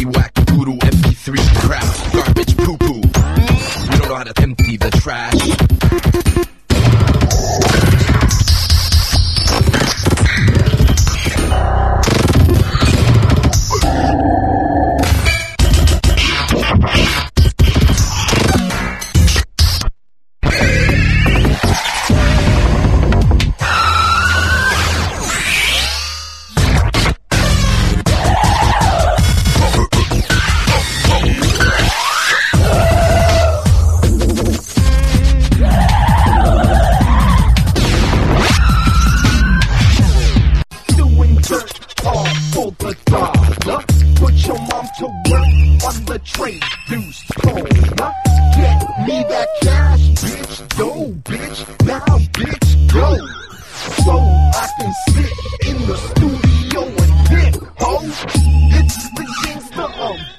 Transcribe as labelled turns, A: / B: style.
A: wacky, wacky, doodle, MP3 crap, garbage, poo-poo. You don't know how to empty the trash.
B: For the dollar, put your mom to work on the trade news corner. Get me that cash, bitch, go, bitch, now, bitch, go. So I can sit in the studio and hit, ho. It's the gangster of